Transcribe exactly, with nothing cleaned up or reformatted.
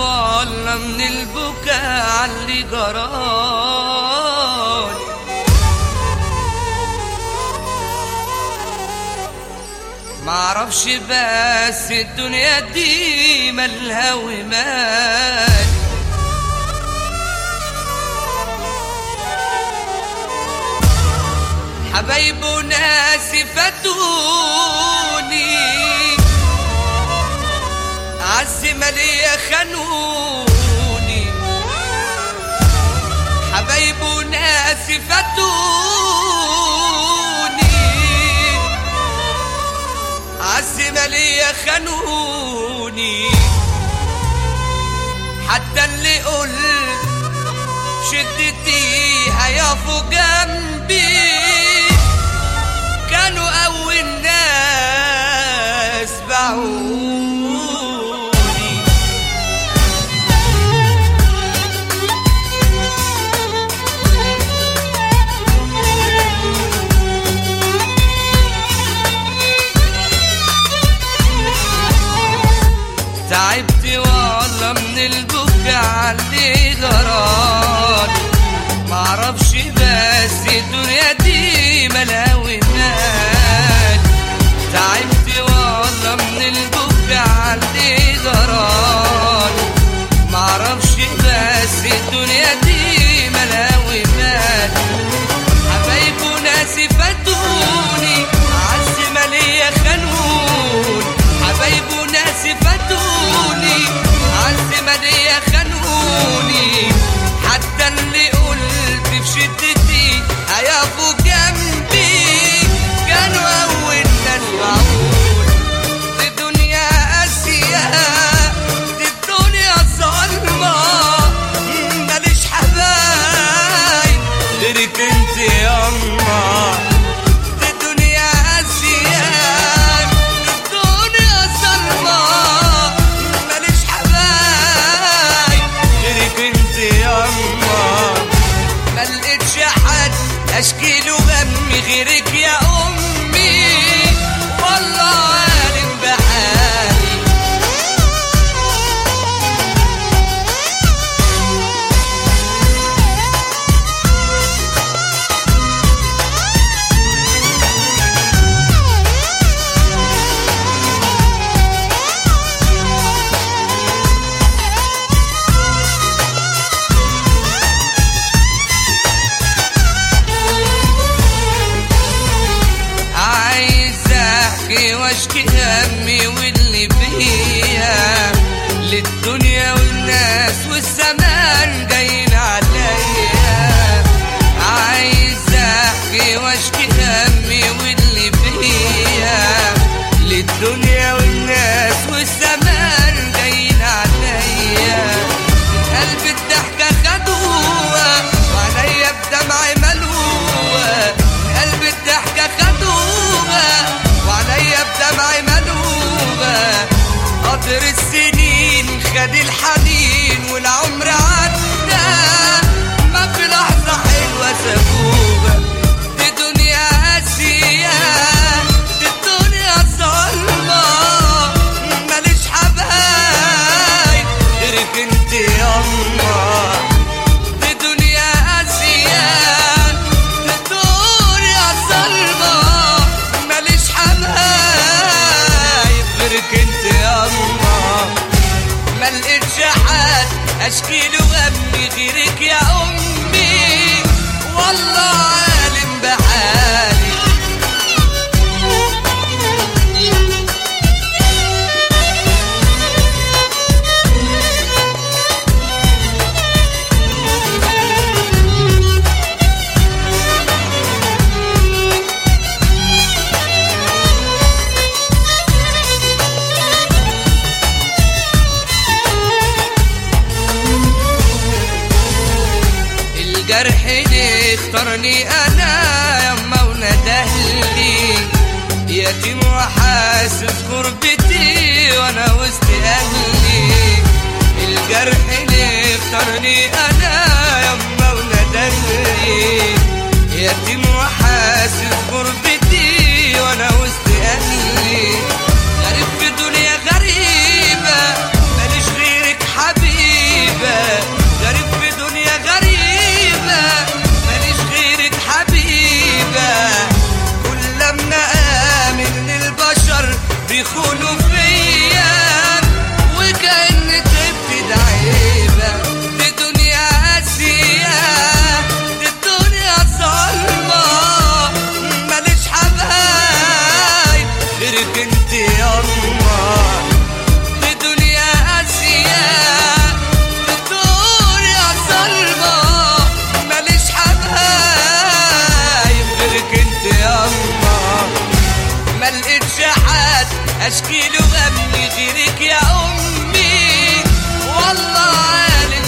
والله من البكاء عاللي جرالي. معرفش بس الدنيا دي مالها ومال، حبايب وناس فاتوني، عز مالية خانوني، حبايب وناس فاتوني، عز مالية خانوني. حتى اللي قلت شدتي هيقفوا جنبي كانوا أول ناس باعوني. تعبت والله من البكاء عاللي جرالي. معرفش بس الدنيا دي مالها ومال، تعبت والله من البكاء عاللي جرالي. معرفش بس الدنيا دي مالها ومال، حبايب وناس فاتوني، عز مالية خانوني، حبايب وناس فاتوني، عز مالية خانوني. حتى اللي قلت في شدتي هيقفوا جنبي كانوا أول ناس باعوني. دي دنيا قاسية، دي الدنيا ظالمة، ماليش حبايب غيرك انت ياما. دي دنيا قاسية، دي الدنيا ظالمة، ماليش حبايب غيرك انت ياما. ملقتش حد اشكيله غمي غيرك يا امي، والله عالم بحالي. واشكي همي واللي فيها للدنيا والناس والزمان جايين عليا. عايز احكي واشكي همي واللي فيها للدنيا والناس والزمان جايين عليا. قلب الضحكة خدوها وعليا بدمع ملوها، قلب الضحكة خدوها وعليا بدمع ملوها. قطر السنين خد الحنين والعمر عدى، ما في لحظة حلوة سابوها. دي دنيا قاسية، دي الدنيا ظالمة، ماليش حبايب غيرك انت ياما. دي دنيا قاسية، دي الدنيا ظالمة، ماليش حبايب غيرك انت ياما. ملقتش حد اشكيله غمي غيرك يا امي، والله عالم بحالي. الجرح ليه اختارني انا يما وندهلي، يتيم وحاسس غربتي وانا وسط اهلي. الجرح ليه اختارني انا يما وندهلي، يتيم وحاسس غربتي وانا وسط اهلي. غريب في دنيا غريبة ماليش غيرك حبيبي، بيخونوا فيا وكأن تبت عيبة. دي دنيا قاسية، دي الدنيا ظالمة، ماليش حبايب غيرك انت ياما. دي دنيا قاسية، دي الدنيا ظالمة، ماليش حبايب غيرك انت ياما. ملقتش حد اشكيله غمي غيرك يا امي، والله